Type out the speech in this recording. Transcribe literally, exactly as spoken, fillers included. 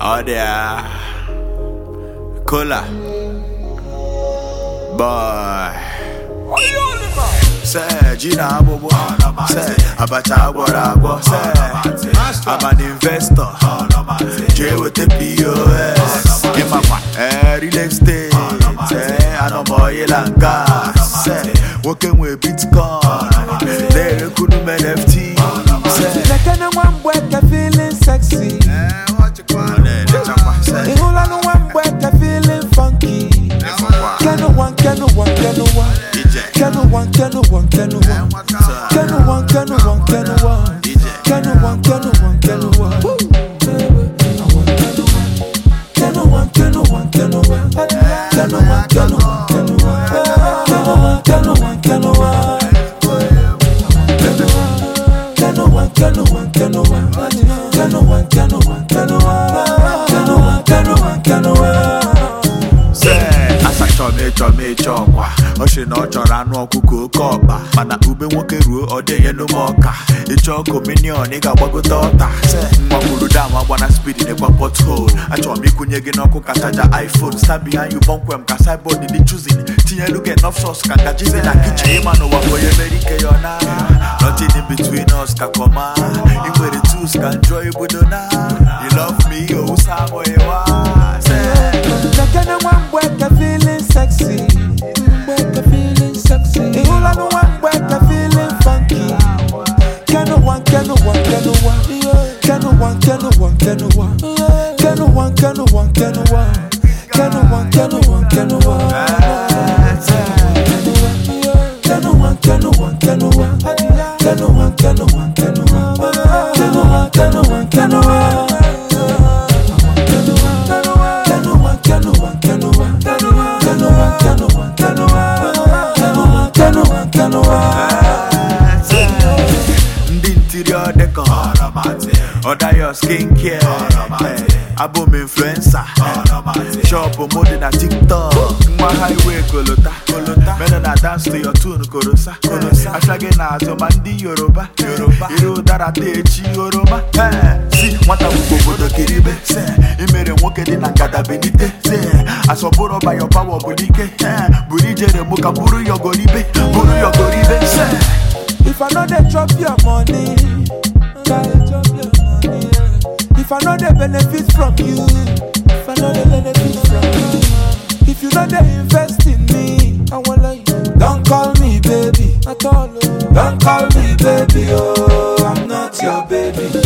Oh there, Cola, boy. Say Gina Bobo, say Abacha Guarago, say I'm an investor. J with the P O S. In my eh, real estate. Say I know boy Langa. Say working with Bitcoin. They couldn't make F T. Say like anyone boy can feeling sexy. Eh, what you call it? Say all I know one boy can feeling funky. Can no one, can no one, can no one. Can no one, can no one, can no one. Can no one, can no one, can no one. Can no one, can no one, can no one. Can no one, can no one, can no one. Can no one, can no one, can no one. Can no one, can no one. Can no one, can no one, can no one. Can no one, can no one, can no one. Can no one, can no one, can no one. Chome chokwa Oshi no chora no kuku kopa Mana ube woke ruo ode yenu moka Icho communion nigga wago daughter Mwakulu dama wana speed in a pothole Acho miku nyegi no kuka charger iPhone Stand behind you bonk wem ka sideboard in the choosing Tinye look enough sauce kanga jizi na kitchen Ema no wako ye merike yona Nothing in between us ka koma Iwe the tools ka enjoy budona You love me yo usamo ewa Like anyone boy can feeling sexy. Boy can feeling sexy. All I know one boy can feeling funky. Can no one, can no one, can no one. Can no one, can no one, can no one. Can no one, can no one, can no one. Can no one, can no one, can no one. Can no one, can no one, can no one. Can no one, can no one, can no one. Can no one, can no one, can no one. Ndi interior decor Order your skincare Album influencer Shop mode na TikTok Mwa highway kolota Men na dance to your tune korosa Ashage na azomandi Yoruba Iru dara techi Yoroma Si, nwata bukobodo kiribe Imere nwoke di na nkada benite Asoboro by your power bulike Burijere muka buru yogoribe Buru yogoribe If I know they drop your money, drop your money. If I know they benefit from you, if I know they benefit from you. If you know they invest in me, I wanna you. Don't call me baby at all. Don't call me baby, oh, I'm not your baby.